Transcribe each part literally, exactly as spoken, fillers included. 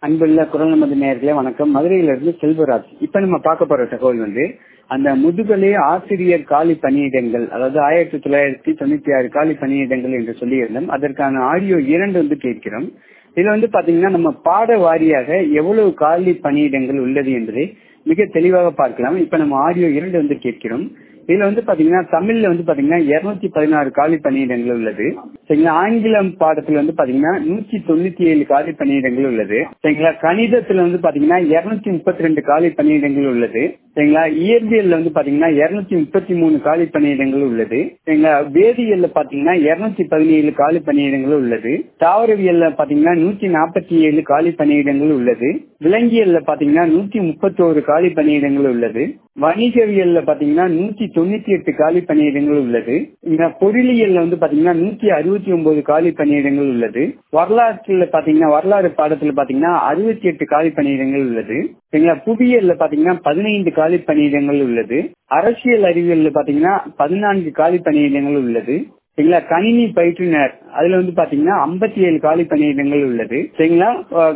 அன்புள்ள குரல் நமது நேயர்களே வணக்கம். மதுரையிலிருந்து செல்வராஜ். இப்ப நம்ம பார்க்க போற தகவல் வந்து அந்த முதுகலை ஆசிரியர் காலி பணியிடங்கள், அதாவது ஆயிரத்தி தொள்ளாயிரத்தி தொண்ணூத்தி ஆறு காலி பணியிடங்கள் என்று சொல்லியிருந்தோம். அதற்கான ஆடியோ இரண்டு வந்து கேட்கிறோம். இதுல வந்து பாத்தீங்கன்னா நம்ம பாட வாரியாக எவ்வளவு காலி பணியிடங்கள் உள்ளது என்பதை மிக தெளிவாக பார்க்கலாம். இப்ப நம்ம ஆடியோ இரண்டு வந்து கேட்கிறோம். இதுல வந்து பாத்தீங்கன்னா தமிழ்ல வந்து பாத்தீங்கன்னா இருநூத்தி பதினாறு காலி பணியிடங்கள் உள்ளது. சரிங்களா. ஆங்கிலம் பாடத்துல வந்து பாத்தீங்கன்னா நூத்தி தொண்ணூத்தி ஏழு காலி பணியிடங்கள் உள்ளது. சரிங்களா. கணிதத்துல வந்து பாத்தீங்கன்னா இருநூத்தி முப்பத்தி ரெண்டு காலி பணியிடங்கள் உள்ளது. சரிங்களா. இயற்பியல்ல வந்து பாத்தீங்கன்னா இருநூத்தி முப்பத்தி மூணு காலி பணியிடங்கள் உள்ளது. சரிங்களா. வேதியியல்ல பாத்தீங்கன்னா இருநூத்தி பதினேழு காலி பணியிடங்கள் உள்ளது. தாவரவியல்ல பாத்தீங்கன்னா நூத்தி நாற்பத்தி ஏழு காலி பணியிடங்கள் உள்ளது. விலங்கியல்ல பாத்தீங்கன்னா நூத்தி முப்பத்தி ஒரு காலி பணியிடங்கள் உள்ளது. வணிகவியல்ல பாத்தீங்கன்னா நூத்தி தொண்ணூத்தி எட்டு காலி பணியிடங்கள் உள்ளது. இந்த பொருளியல்ல வந்து பாத்தீங்கன்னா நூத்தி அறுபத்தி ஒன்பது காலி பணியிடங்கள் உள்ளது. வரலாற்றுல பாத்தீங்கன்னா வரலாறு பாடத்துல பாத்தீங்கன்னா அறுபத்தி எட்டு காலி பணியிடங்கள் உள்ளது. சரிங்களா. புவியியல்ல பாத்தீங்கன்னா பதினைந்து காலி பணியிடங்கள் உள்ளது. அரசியல் அறிவியல்ல பாத்தீங்கன்னா பதினான்கு காலி பணியிடங்கள் உள்ளது. சரிங்களா. கணினி பயிற்றுனர் அதுல வந்து பாத்தீங்கன்னா ஐம்பத்தி ஏழு காலி பணியிடங்கள் உள்ளது. சரிங்களா.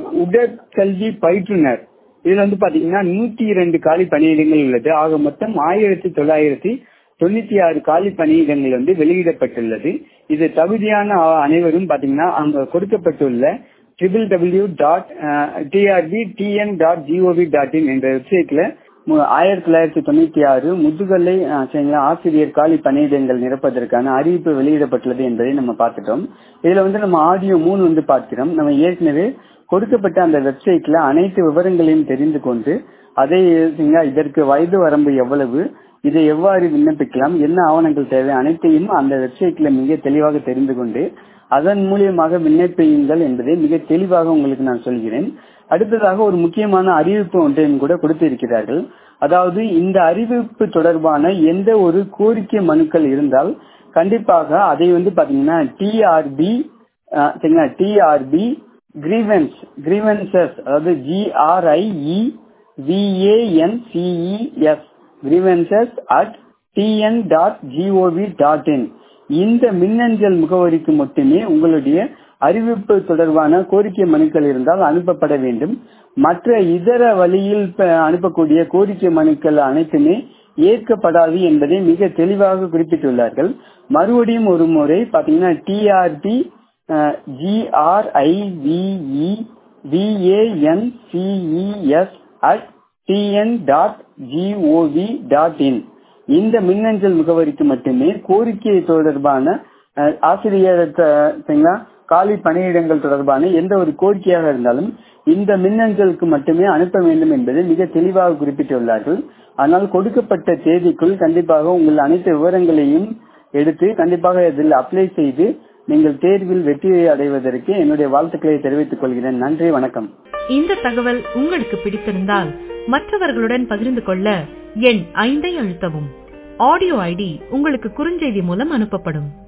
உடற்கல்வி பயிற்றுனர் இதுல வந்து பாத்தீங்கன்னா நூத்தி இரண்டு காலி பணியிடங்கள் உள்ளது. ஆக மொத்தம் ஆயிரத்தி தொள்ளாயிரத்தி தொண்ணூத்தி ஆறு காலி பணியிடங்கள் வந்து வெளியிடப்பட்டுள்ளது. இது தகுதியான அனைவரும் பாத்தீங்கன்னா அங்க கொடுக்கப்பட்டுள்ள triple W dot TRB TN dot GOV dot in என்ற வெப்சைட்ல ஆயிரத்தி தொள்ளாயிரத்தி தொண்ணூத்தி ஆறு முதுகலை ஆசிரியர் காலி பணியிடங்கள் நிரப்பதற்கான அறிவிப்பு வெளியிடப்பட்டுள்ளது என்பதை நம்ம பார்த்துட்டோம். இதுல வந்து நம்ம ஆடியோ மூணு வந்து பார்க்கிறோம். நம்ம ஏற்கனவே கொடுக்கப்பட்ட அந்த வெப்சைட்ல அனைத்து விவரங்களையும் தெரிந்து கொண்டு அதை இதற்கு வயது வரம்பு எவ்வளவு, இதை எவ்வாறு விண்ணப்பிக்கலாம், என்ன ஆவணங்கள் தேவை அனைத்தையும் அந்த வெப்சைட்ல மிக தெளிவாக தெரிந்து கொண்டு அதன் மூலியமாக விண்ணப்பியுங்கள் என்பதை மிக தெளிவாக உங்களுக்கு நான் சொல்கிறேன். அடுத்ததாக ஒரு முக்கியமான அறிவிப்பு ஒன்றையும் கூட கொடுத்திருக்கிறார்கள். அதாவது இந்த அறிவிப்பு தொடர்பான எந்த ஒரு கோரிக்கை மனுக்கள் இருந்தால் கண்டிப்பாக அதை வந்து பாத்தீங்கன்னா டிஆர்பி டிஆர்பி கிரீவன்ஸ் கிரீவன்சஸ் அதாவது GRIE VANCES grievances at TN dot GOV dot in இந்த மின்னஞ்சல் முகவரிக்கு மட்டுமே உங்களுடைய அறிவிப்பு தொடர்பான கோரிக்கை மனுக்கள் இருந்தால் அனுப்பப்பட வேண்டும். மற்ற இதர வழியில் அனுப்பக்கூடிய கோரிக்கை மனுக்கள் அனைத்துமே ஏற்கப்படாது என்பதை மிக தெளிவாக குறிப்பிட்டுள்ளார்கள். மறுபடியும் ஒரு முறை பாத்தீங்கன்னா TRB GRIVE VANCES at TN dot GOV dot in இந்த மின்னஞ்சல் முகவரிக்கு மட்டுமே கோரிக்கை தொடர்பான ஆசிரியர் காலி பணியிடங்கள் தொடர்பான எந்த ஒரு கோரிக்கையாக இருந்தாலும் இந்த மின்னஞ்சலுக்கு மட்டுமே அனுப்ப வேண்டும் என்பதை மிக தெளிவாக குறிப்பிட்டுள்ளார்கள். ஆனால் கொடுக்கப்பட்ட தேதிக்குள் கண்டிப்பாக உங்கள் அனைத்து விவரங்களையும் எடுத்து கண்டிப்பாக இதில் அப்ளை செய்து நீங்கள் தேர்வில் வெற்றியை அடைவதற்கு என்னுடைய வாழ்த்துக்களை தெரிவித்துக் கொள்கிறேன். நன்றி, வணக்கம். இந்த தகவல் உங்களுக்கு பிடித்திருந்தால் மற்றவர்களுடன் பகிர்ந்து கொள்ள எண் ஐந்தை அழுத்தவும். ஆடியோ ஐடி உங்களுக்கு குறுஞ்செய்தி மூலம் அனுப்பப்படும்.